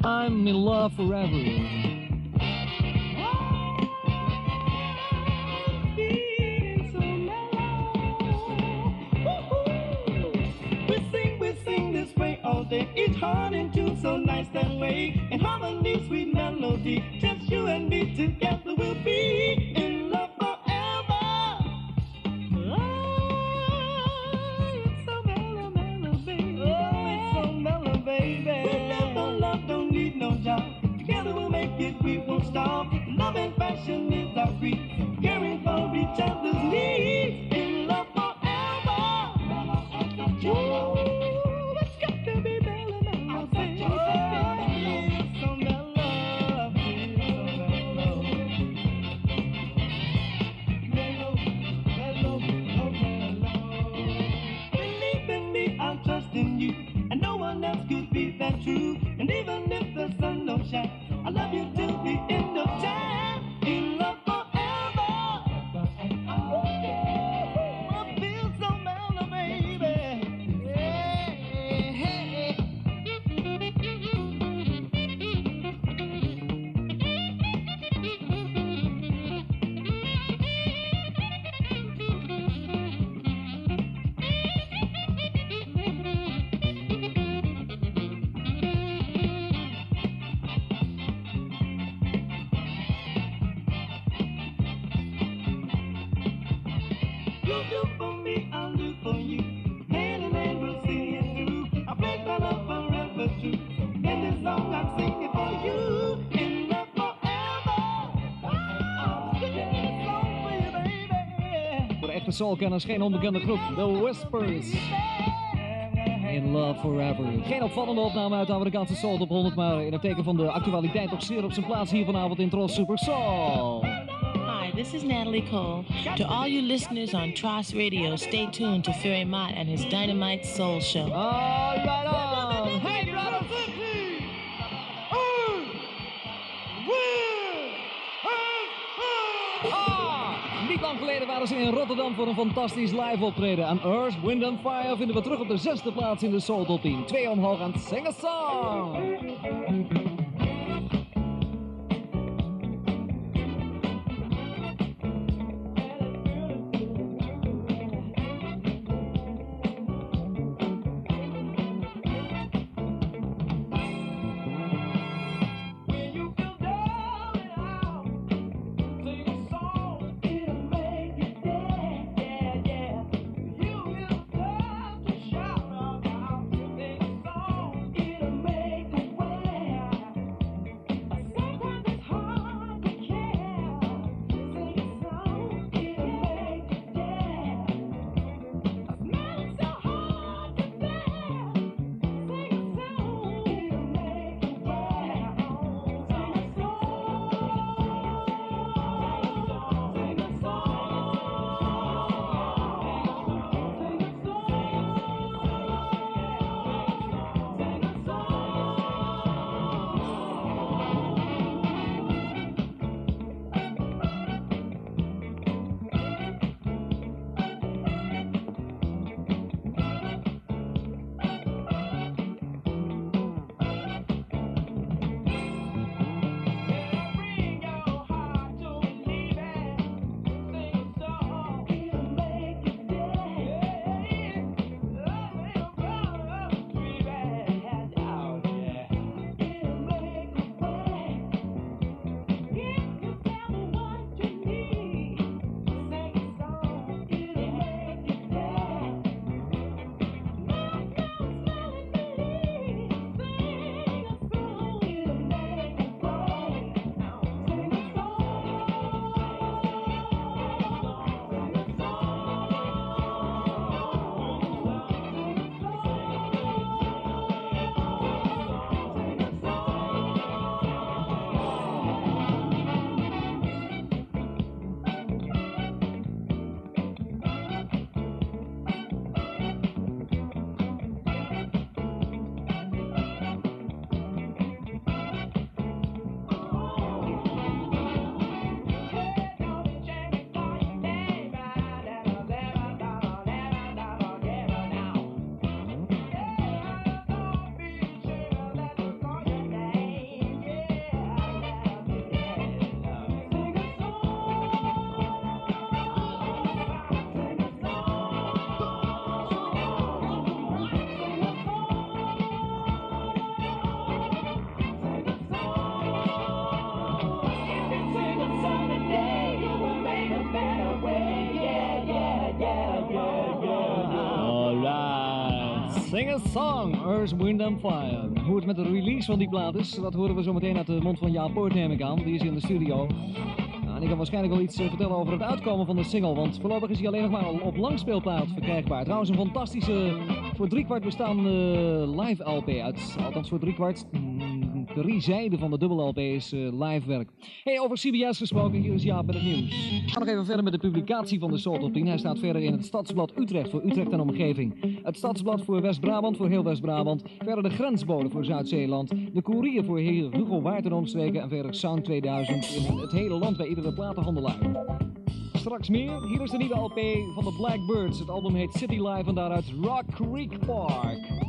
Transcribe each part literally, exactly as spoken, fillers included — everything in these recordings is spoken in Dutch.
I'm in love forever. Each heart in tune so nice that way. In harmony, sweet melody. Just you and me together we'll be in love forever. Oh, it's so mellow, mellow, baby. Oh, it's so mellow, baby. We never love, don't need no job. Together we'll make it, we won't stop. Love and passion is our creed. Caring for each other's needs. In love forever. Ooh. True, and even if the sun don't shine, I love you till the end of time. In love forever. Oh, I feel so mellow, baby. Yeah, hey. Soulkenners, geen onbekende groep, The Whispers. In Love Forever. Geen opvallende opname uit de Amerikaanse soul top honderd, maar in het teken van de actualiteit toch zeer op zijn plaats hier vanavond in Tros Super Soul. Hi, this is Natalie Cole. To all you listeners on Tros Radio, stay tuned to Fury Mott and his Dynamite Soul Show. All right on. Hey, brother! Niet lang geleden waren ze in Rotterdam voor een fantastisch live optreden. Aan Earth, Wind and Fire vinden we terug op de zesde plaats in de Soul Top tien. Twee omhoog aan Sing a Song. Sing a Song, Earth, Wind and Fire. Hoe het met de release van die plaat is, dat horen we zo meteen uit de mond van Jaap Poort, neem ik aan. Die is hier in de studio. Nou, en die kan waarschijnlijk wel iets uh, vertellen over het uitkomen van de single, want voorlopig is hij alleen nog maar op langspeelplaat verkrijgbaar. Trouwens een fantastische, voor driekwart bestaande live L P uit, althans voor driekwart. Drie zijden van de dubbel L P is uh, live werk. Hey, over C B S gesproken, hier is Jaap met het nieuws. We gaan nog even verder met de publicatie van de Soul Top tien. Hij staat verder in het Stadsblad Utrecht voor Utrecht en omgeving. Het Stadsblad voor West-Brabant voor heel West-Brabant. Verder de Grensbode voor Zuid-Zeeland. De Courier voor heel Hugo Waard en omstreken. En verder Sound tweeduizend in het hele land bij iedere platenhandelaar. Straks meer. Hier is de nieuwe L P van de Blackbirds. Het album heet City Life en daaruit Rock Creek Park.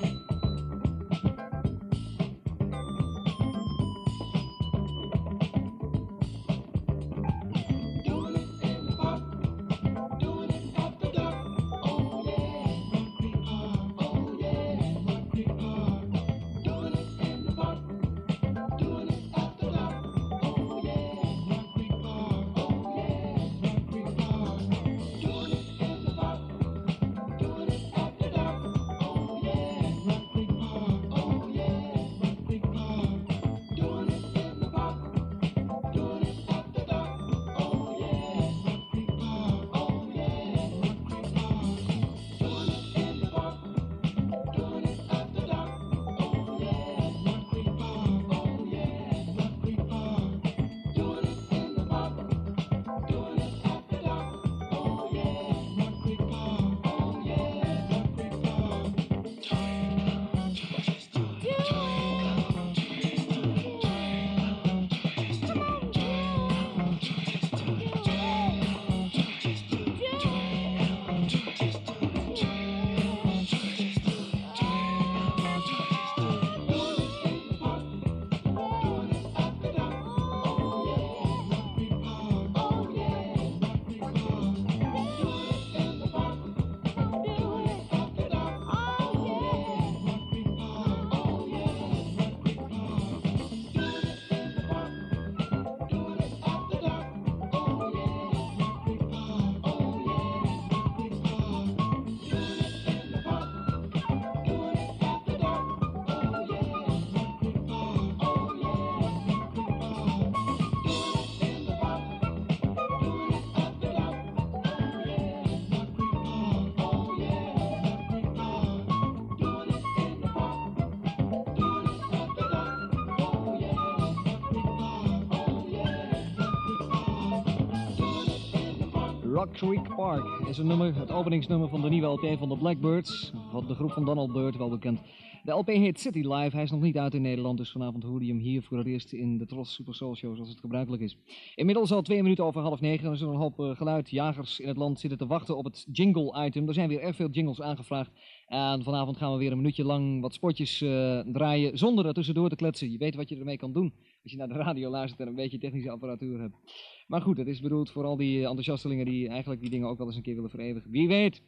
Rock Creek Park is een nummer, het openingsnummer van de nieuwe L P van de Blackbirds, van de groep van Donald Byrd, wel bekend. De L P heet City Live, hij is nog niet uit in Nederland, dus vanavond hoorde je hem hier voor het eerst in de Tros Super Soul Show zoals het gebruikelijk is. Inmiddels al twee minuten over half negen, er zijn een hoop uh, geluidjagers in het land zitten te wachten op het jingle-item. Er zijn weer erg veel jingles aangevraagd en vanavond gaan we weer een minuutje lang wat spotjes uh, draaien zonder er tussendoor te kletsen. Je weet wat je ermee kan doen als je naar de radio luistert en een beetje technische apparatuur hebt. Maar goed, het is bedoeld voor al die enthousiastelingen die eigenlijk die dingen ook wel eens een keer willen vereeuwigen. Wie weet.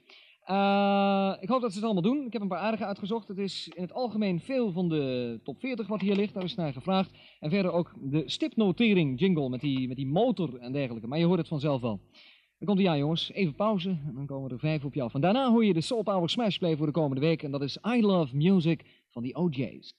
Uh, ik hoop dat ze het allemaal doen. Ik heb een paar aardige uitgezocht. Het is in het algemeen veel van de top veertig wat hier ligt. Daar is naar gevraagd. En verder ook de stipnotering jingle met die, met die motor en dergelijke. Maar je hoort het vanzelf wel. Dan komt hij aan, jongens. Even pauze en dan komen er vijf op je af. En daarna hoor je de Soul Power Smash Play voor de komende week. En dat is I Love Music van die O J's.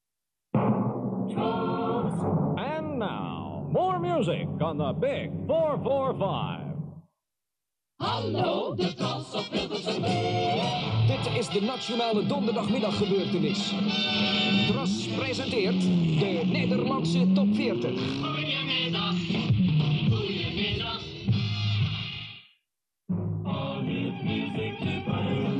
And now, more music on the Big four four five. Hallo, de Tros op Hilversum. Dit is de nationale donderdagmiddaggebeurtenis. Tros presenteert de Nederlandse top veertig. Goedemiddag, goedemiddag. All his music to play.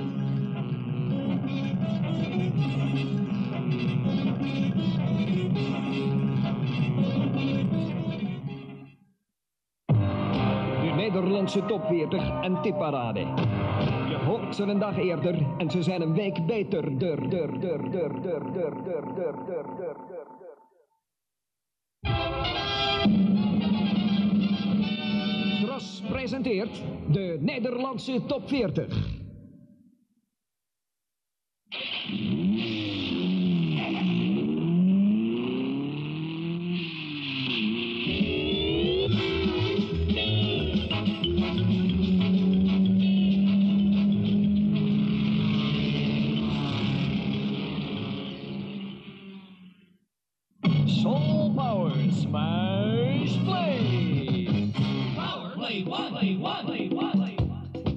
Nederlandse top veertig en tipparade. Je hoort ze een dag eerder en ze zijn een week beter. Dur, dur, dur, dur, dur, dur, dur, dur, dur, dur, dur. Tros presenteert de Nederlandse top veertig. Smash Play! Power play one, play one, play one, play one.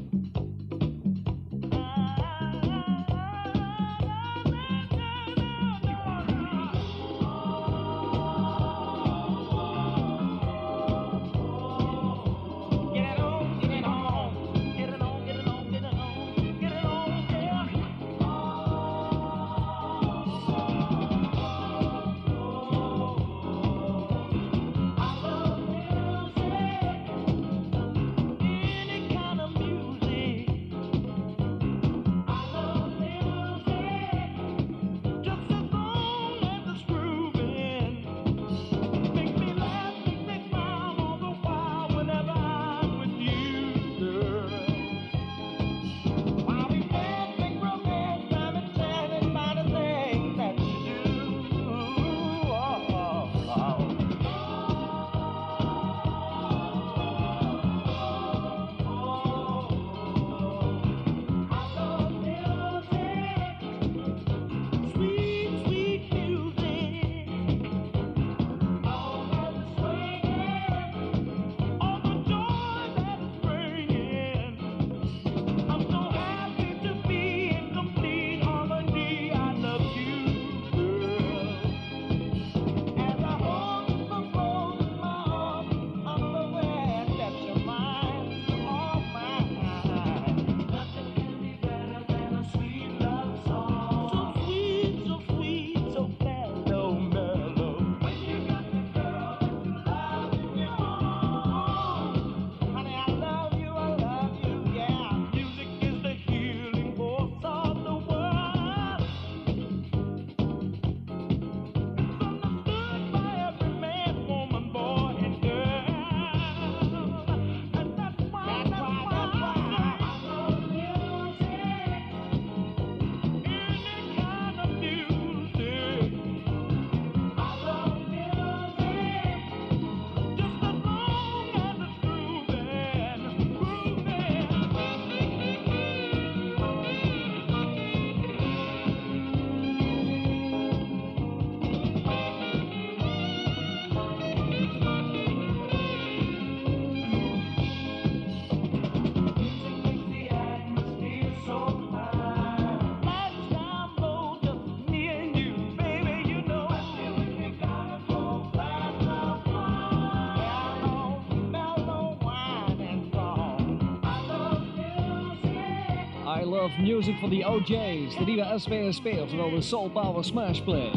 I Love Music van de O J's, de nieuwe S P S P, oftewel de Soul Power Smash Play.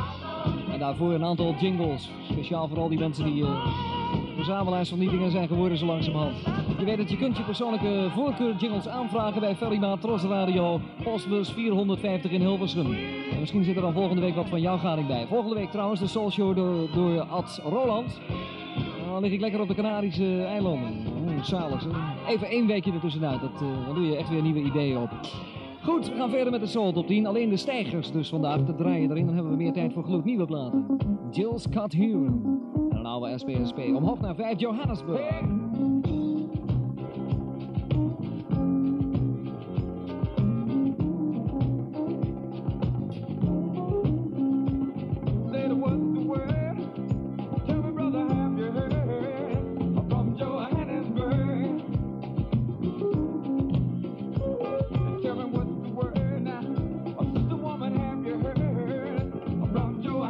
En daarvoor een aantal jingles, speciaal voor al die mensen die uh, verzamelaars van die dingen zijn geworden zo langzamerhand. Je weet dat je kunt je persoonlijke voorkeur jingles aanvragen bij Ferrymaat Tros Radio, postbus vierhonderdvijftig in Hilversum. En misschien zit er dan volgende week wat van jouw gading bij. Volgende week trouwens de Soul Show door, door Ad Roland. Dan lig ik lekker op de Canarische eilanden. Oh, zalig, hè? Even één weekje ertussenuit, dat, uh, dan doe je echt weer nieuwe ideeën op. Goed, we gaan verder met de Soul Top tien. Alleen de stijgers dus vandaag te draaien erin. Dan hebben we meer tijd voor gloednieuwe platen. Jill Scott Heron. En een oude S P S P. Omhoog naar vijf Johannesburg.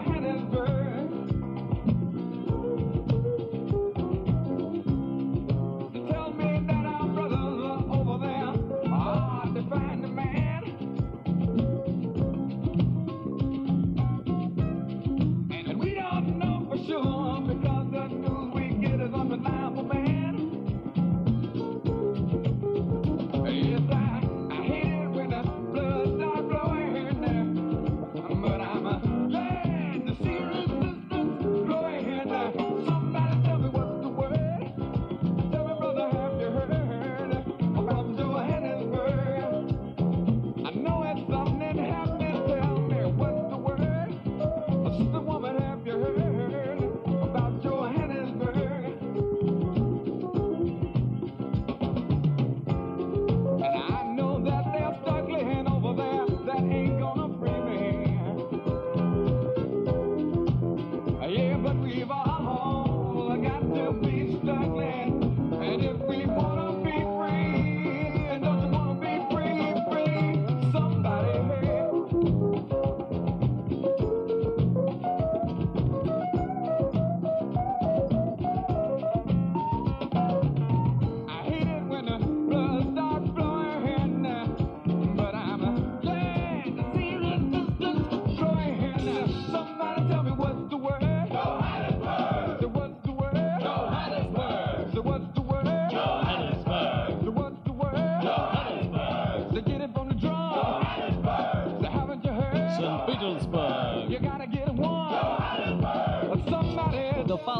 Johannesburg.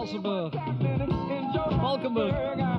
Valkenburg. Valkenburg.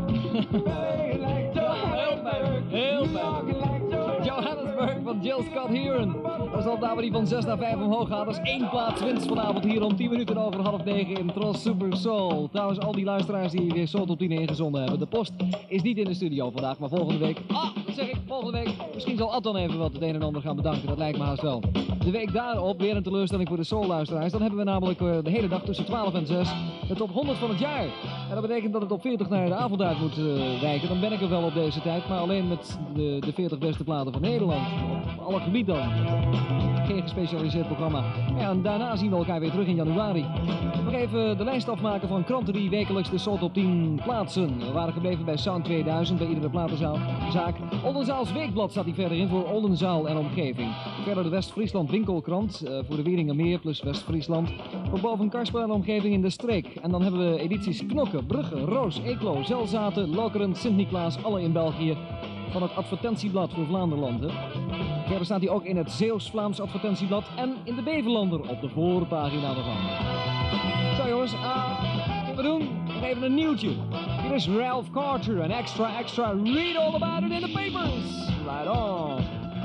Heel fijn, heel fijn. Johannesburg van Jill Scott Heron. Dat is al daar waar die van zes naar vijf omhoog gaat. Dat is één plaats winst vanavond hier om tien minuten over half negen in Tros Super Soul. Trouwens, al die luisteraars die weer Soul Top tien ingezonden hebben. De post is niet in de studio vandaag, maar volgende week... Ah, dat zeg ik, volgende week. Misschien zal Ad dan even wat het een en ander gaan bedanken. Dat lijkt me haast wel. De week daarop weer een teleurstelling voor de Soul-luisteraars. Dan hebben we namelijk uh, de hele dag tussen twaalf en zes de top honderd van het jaar. En dat betekent dat het op veertig naar de avond uit moet uh, wijken. Dan ben ik er wel op deze tijd, maar alleen met de, de veertig beste platen van Nederland. Op alle gebied dan. Geen gespecialiseerd programma. Ja, en daarna zien we elkaar weer terug in januari. Nog even de lijst afmaken van kranten die wekelijks de Soul Top tien plaatsen. We waren gebleven bij Sound tweeduizend, bij iedere platenzaak. Oldenzaals Weekblad staat hier verder in voor Oldenzaal en omgeving. Verder de West-Friesland Winkelkrant uh, voor de Wieringermeer plus West-Friesland. Voor boven Karspel en omgeving in de streek. En dan hebben we edities Knokke, Brugge, Roos, Eeklo, Zelzaten, Lokeren, Sint-Niklaas, alle in België. Van het advertentieblad voor Vlaanderland. Hè. Verder staat hij ook in het Zeeuws-Vlaams advertentieblad en in de Beverlander op de voorpagina ervan. Zo jongens, uh, we doen nog even een nieuwtje. Hier is Ralph Carter en extra extra read all about it in the papers. Right on.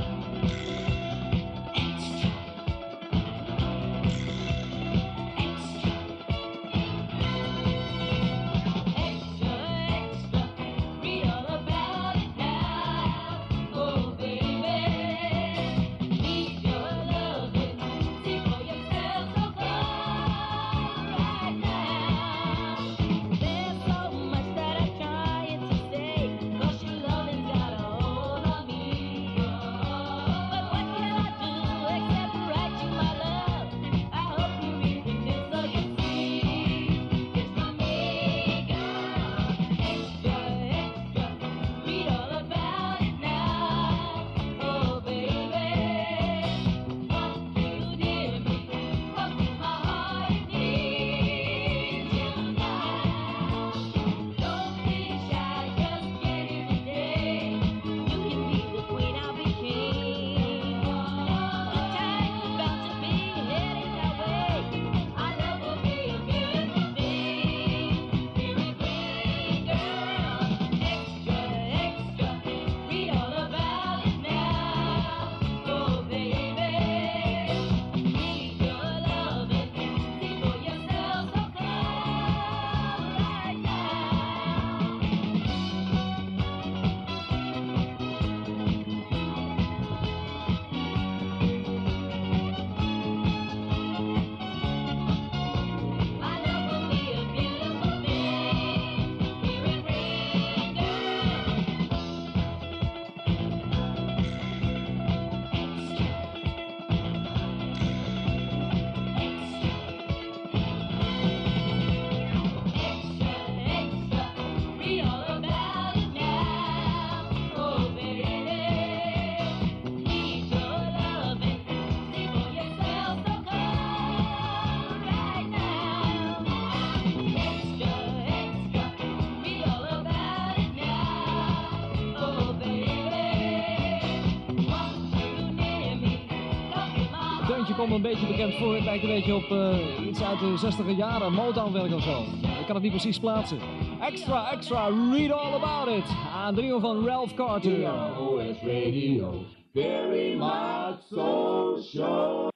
Komt een beetje bekend voor. Het lijkt een beetje op uh, iets uit de zestiger jaren, Motown-werk of zo. Ik kan het niet precies plaatsen. Extra, extra, read all about it. Aan trio van Ralph Carter. O S Radio, very much so show.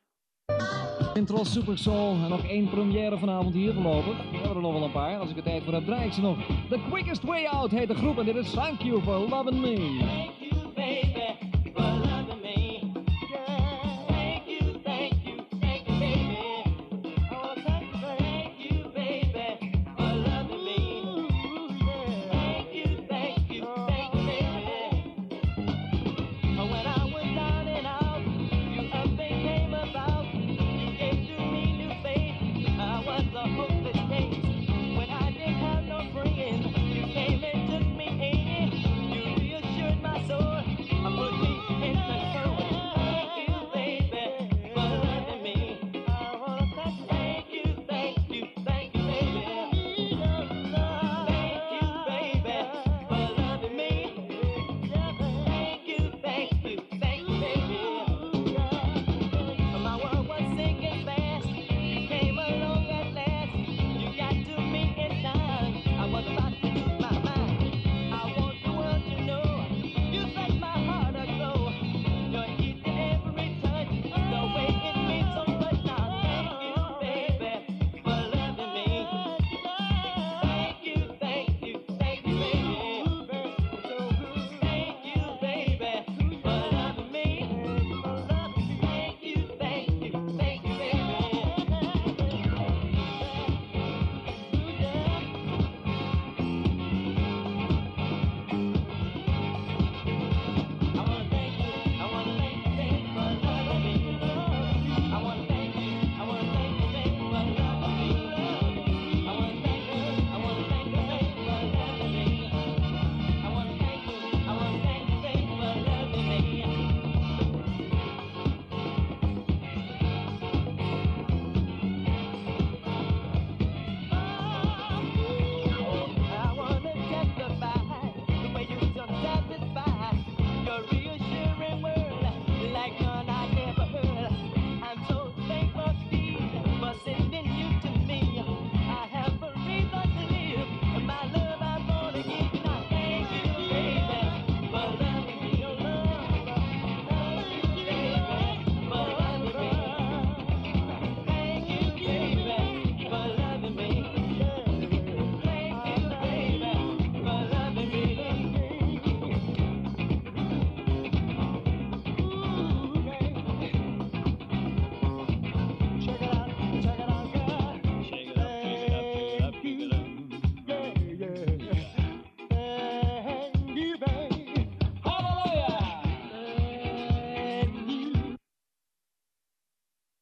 In Tros Super Soul en nog één première vanavond hier voorlopig. We hebben er nog wel een paar. Als ik er tijd voor heb, draai ik ze nog. The Quickest Way Out heet de groep en dit is Thank You for Loving Me.